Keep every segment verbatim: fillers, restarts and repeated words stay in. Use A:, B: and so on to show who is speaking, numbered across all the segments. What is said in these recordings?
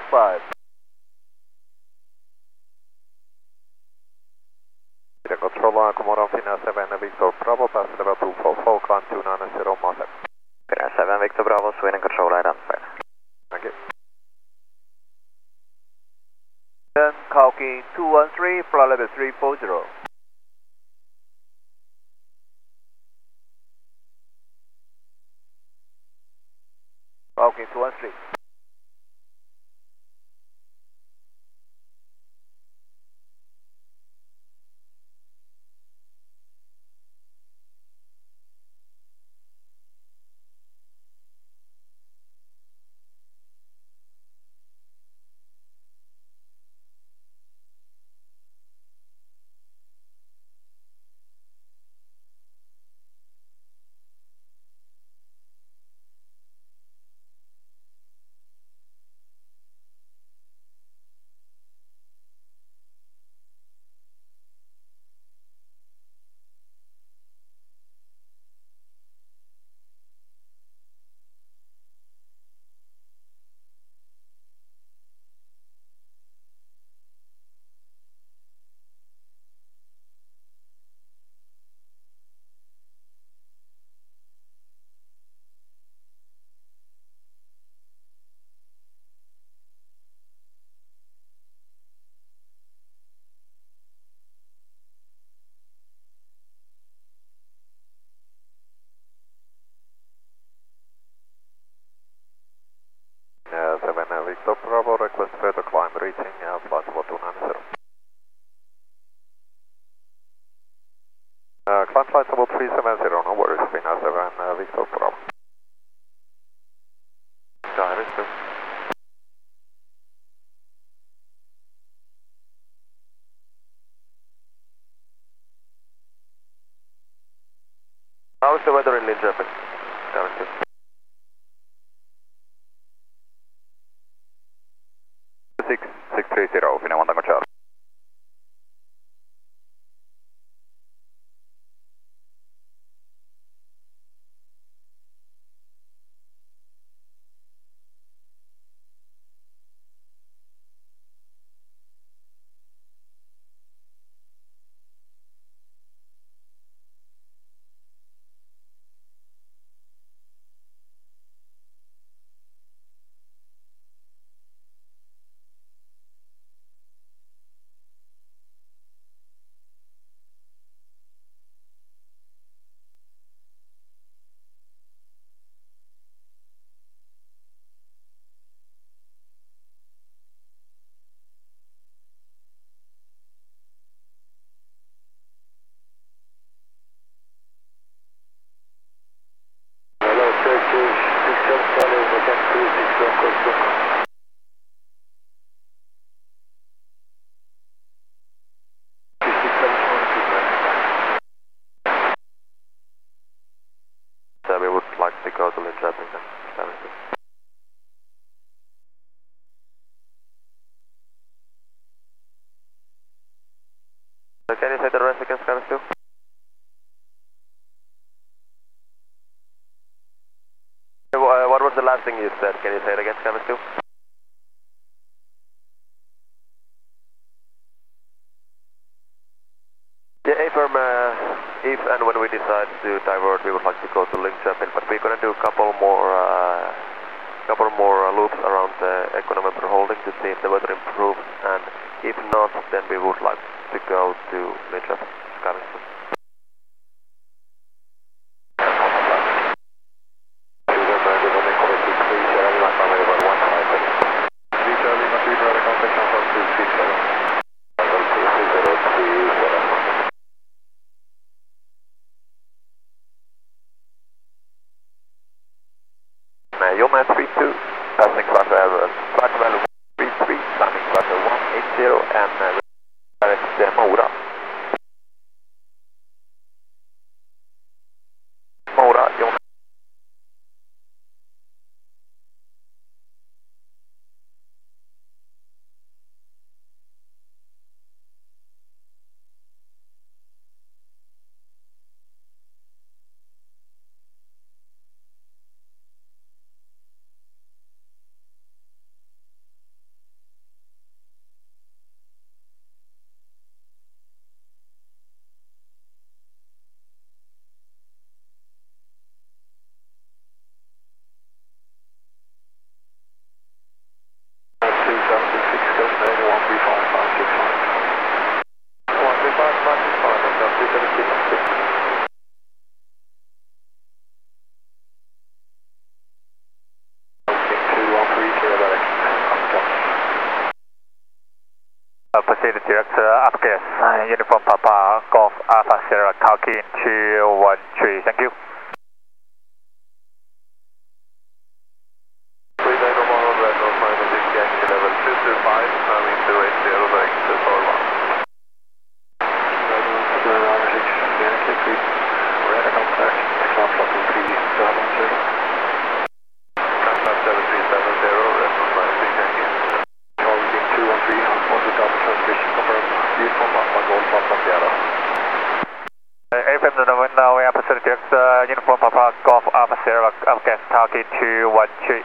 A: five.
B: Control line, Commodore Finnair seven Victor Bravo, pass level two four four, climb two nine zero, Mose.
C: Finnair seven Victor Bravo, Sweden control line unfair.
B: Thank you.
A: Then Kalki two one three, flight level three four zero. Kalki two one three.
B: seven Victor Bravo, request further climb reaching uh, flight level two nine zero. Uh, climb flight level three seven zero, no worries, Finnair seven uh, Victor Bravo. Direct two.
A: How is the weather in Linköping? Currently.
B: six six three zero, Finnair one Tango Charlie. We would like to go to Linköping then.
A: So can you say the rest again, Skyrim two? What was the last thing you said? Can you say it again, Skyrim two? Yeah, affirm, uh, if and when we decide to divert, we would like to go to Linköping, but we're going to do a couple more uh, couple more uh, loops around the econometer holding to see if the weather improves, and if not, then we would like to go to Linköping. Skyrim.
B: Yoma three two, passing flight level, flight level three three, climbing flight level one eight zero, and uh, direct uh, Mora. Uniform Papa Golf Alpha Sierra talking two one three, thank you.
A: three nine Omaha, red North minus six, yankee level two two five, coming to eight zero, going to four one.
B: A F M to the window, we are Pacific uh, Uniform Papa Golf Alpha Sierra, okay, talking two one three.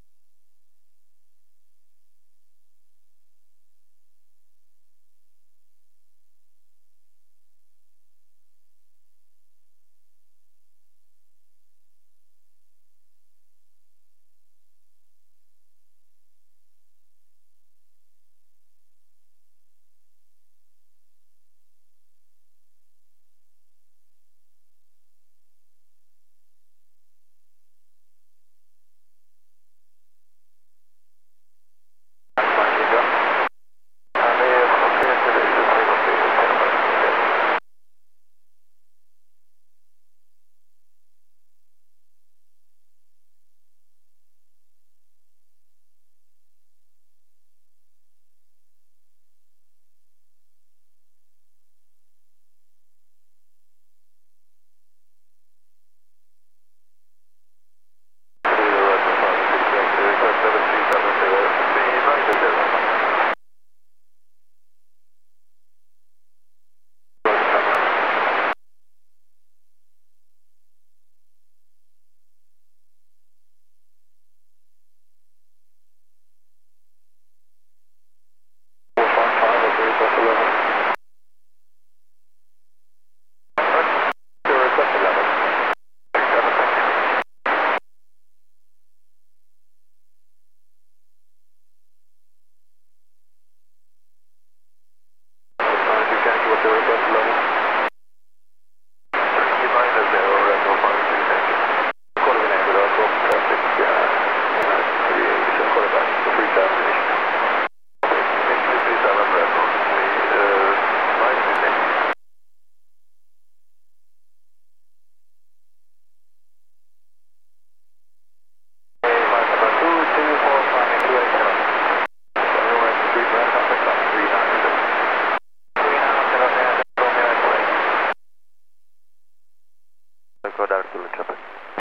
A: Go down to Linköping.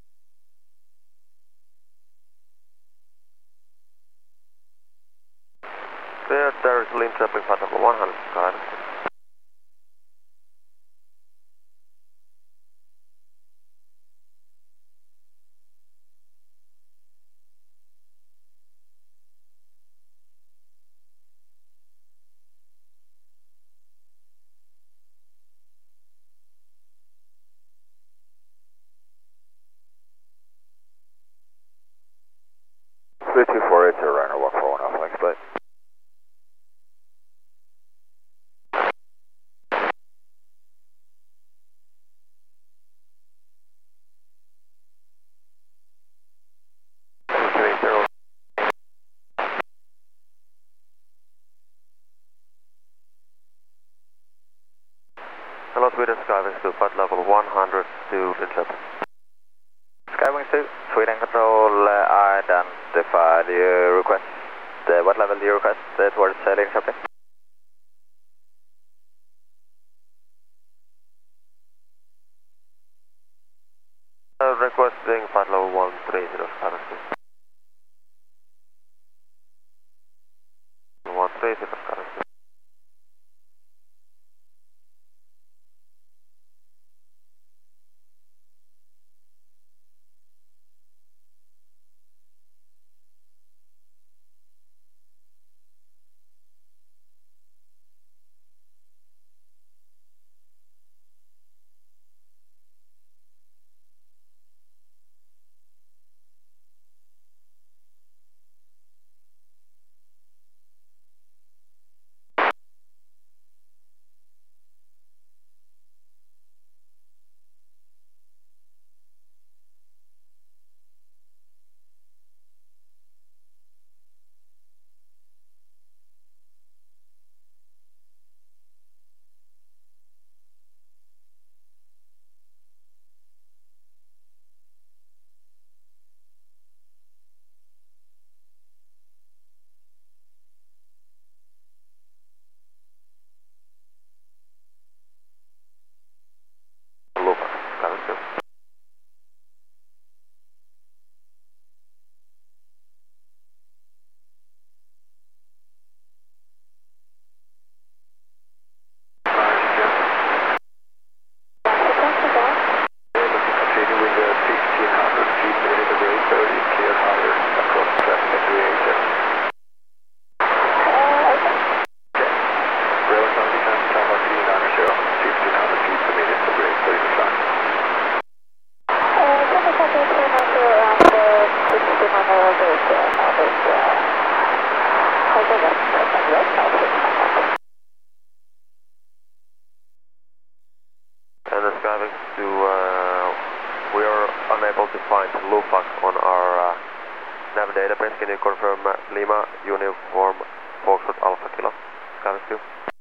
A: There, there is Linköping, flight level one hundred, guidance.
B: three two four eight zero, runner one four one off, thanks, bye.
A: Hello, Sweden Skywings to flight level one hundred to Linköping.
C: Skywings two, Sweden Control, uh, identify, do you request, uh, what level do you request uh, towards uh, Linköping?
A: Uh, requesting flight level one three zero, currently. one three zero, currently. able to find Lufac on our uh, nav database. Can you confirm uh, Lima Uniform Foxtrot Alpha Kilo? Skyving two.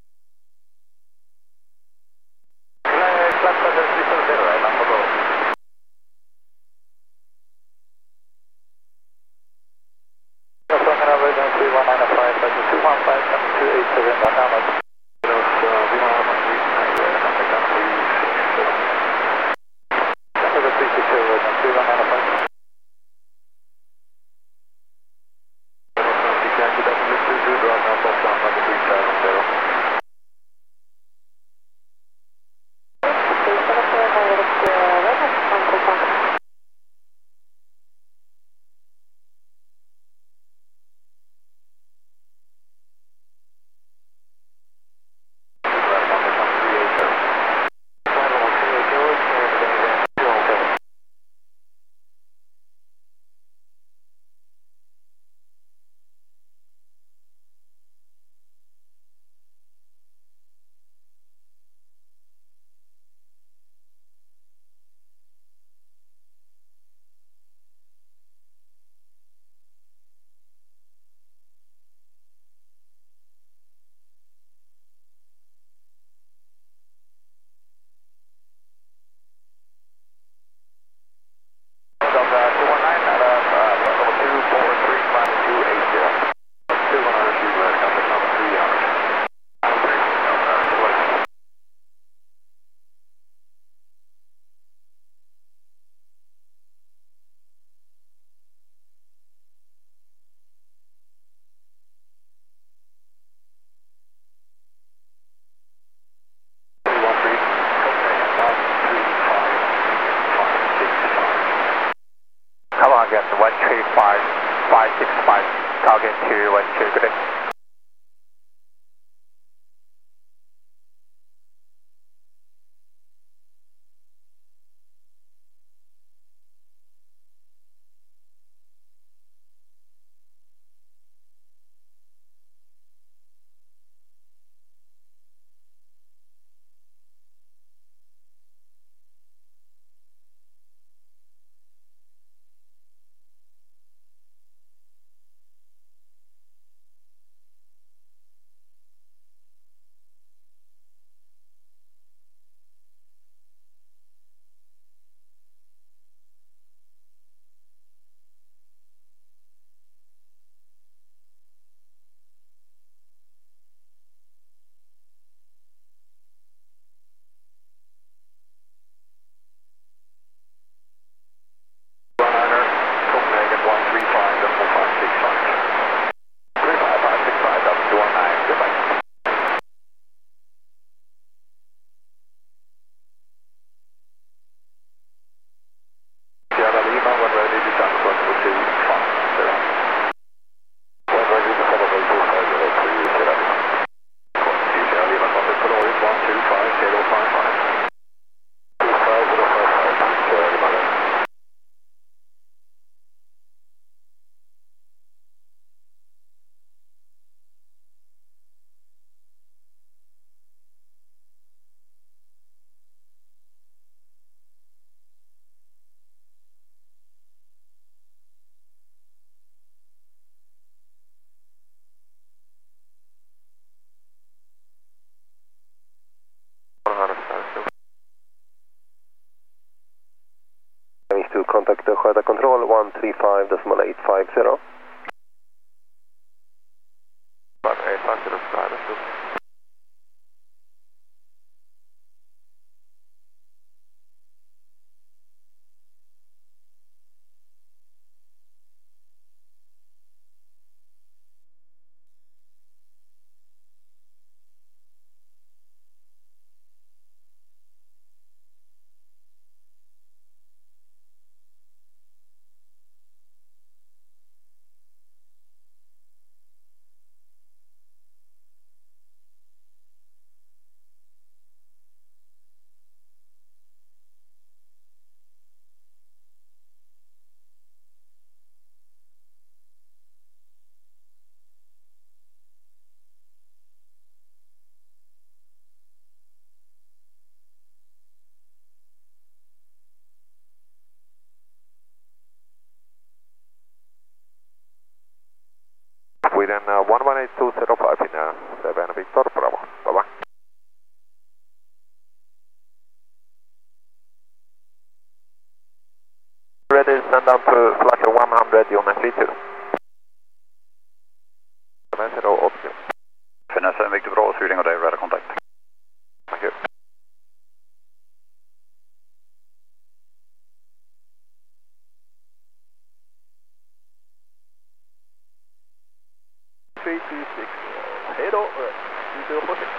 B: one three five five six five, target two one two, good day.
A: To contact the Sjöta Control one three five point eight five zero. eight five zero Skyving. Sweden uh, one one eight two zero five in uh, seven Victor Bravo. Bye bye. Ready to send down to flight one hundred, Jonas three two. zero eight.
B: Finnes en Victor Bravo, Sweden och Dave, radar kontakt.
A: Thank you. three two six, hej då, three zero four six.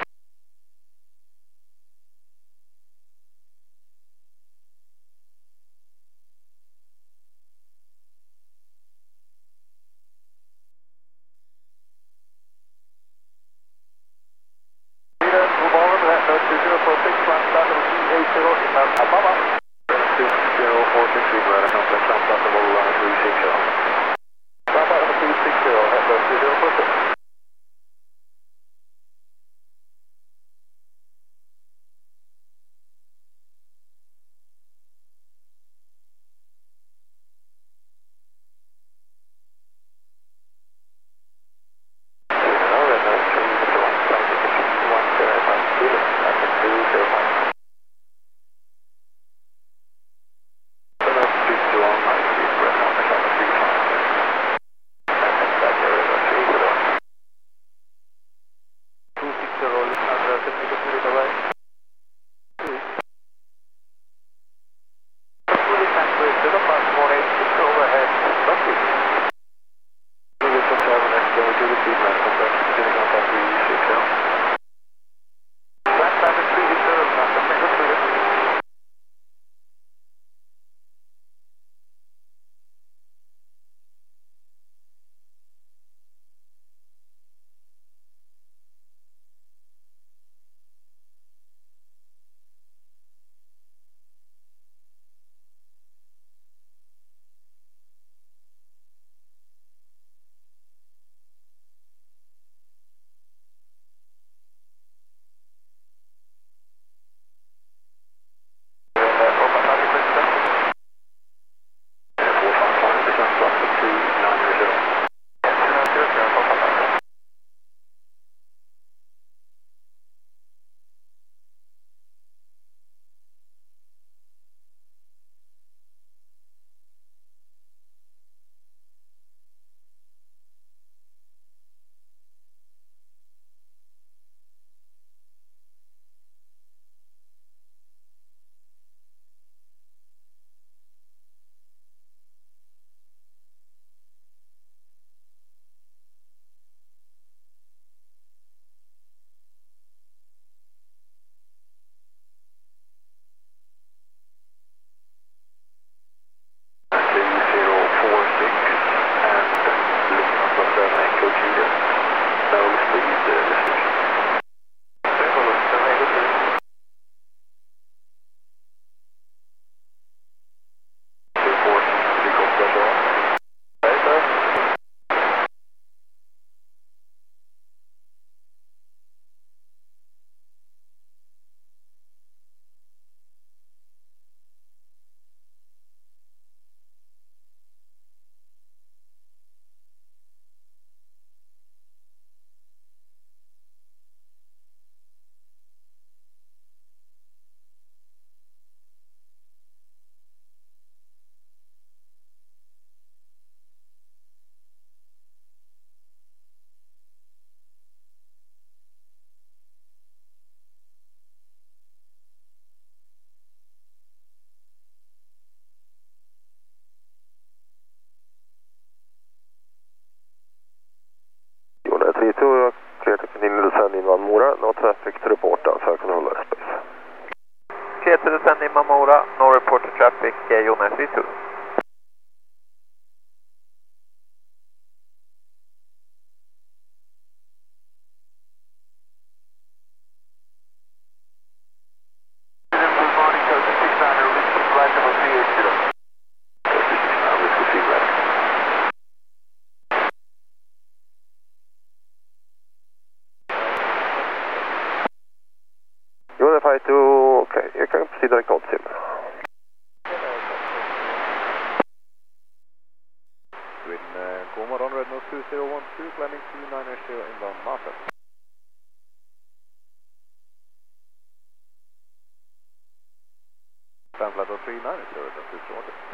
A: three two, clear to continue to send in Mamora, no traffic to report outside control airspace. Clear to descend in Mamora, no report to traffic, uh, Jonas three two. Unify two, okay, you can proceed direct out sim.
D: two zero one two, landing two nine zero inbound Martin. Flight of three nine zero, that's two zero one.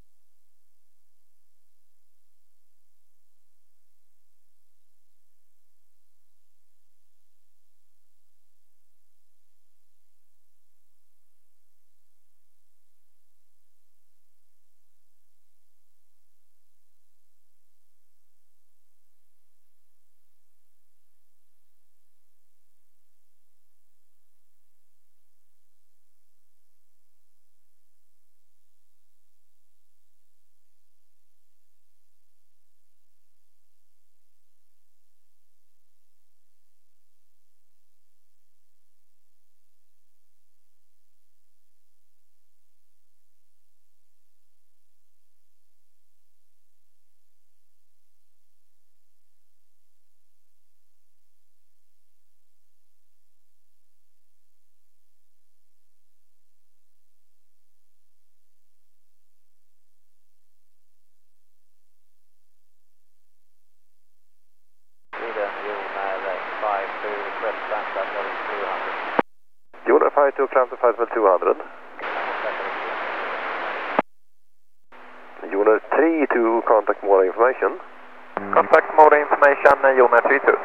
A: Unit five two, climb to flight level two hundred. Unit three two, contact more information.
B: Contact more information, uh, Unit three two.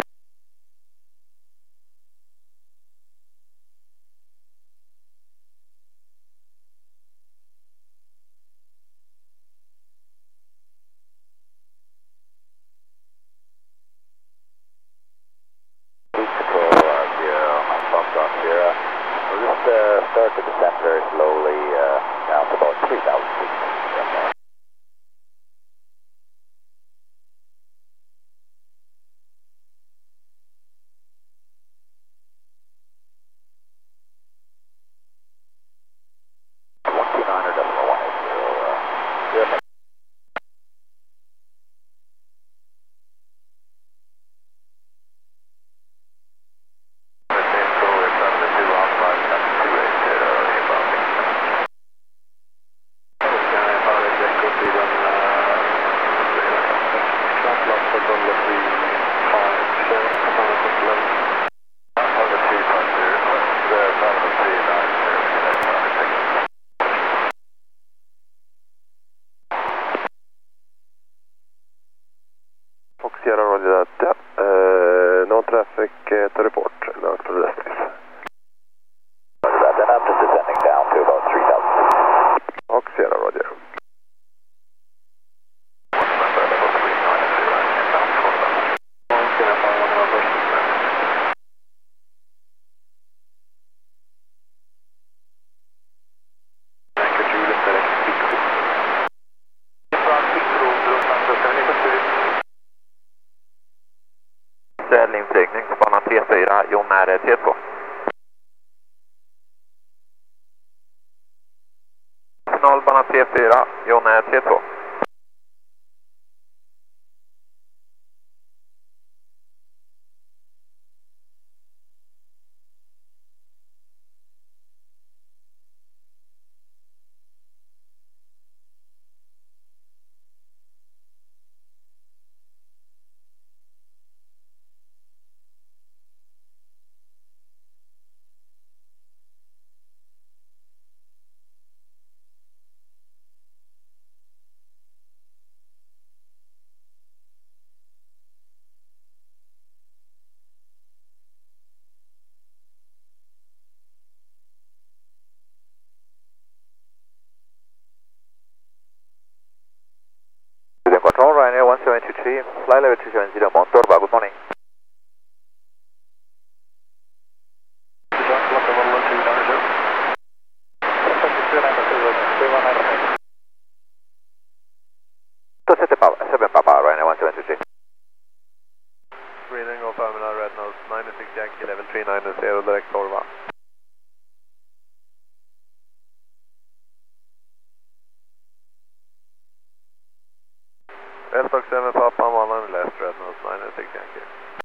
C: Start to descend very slowly, uh, down to about three thousand feet.
A: Sierra Roger that, uh, no traffic uh, to report, no pedestrians.
C: Then I'm just descending down to about three thousand feet.
A: Och Sierra Roger.
B: Inflygning på bana T fyra, Jon är T två. Signal bana T fyra, Jon är T två.
C: Control Ryanair one seven two three, flight level two seven zero, Mount Torba, good morning. seven Papa, Ryanair one seven two three.
A: Reading of terminal red nose ninety-six Yankee level three nine zero, direct Torba. L seven Papa, one on left, red nose ninety-six Yankee.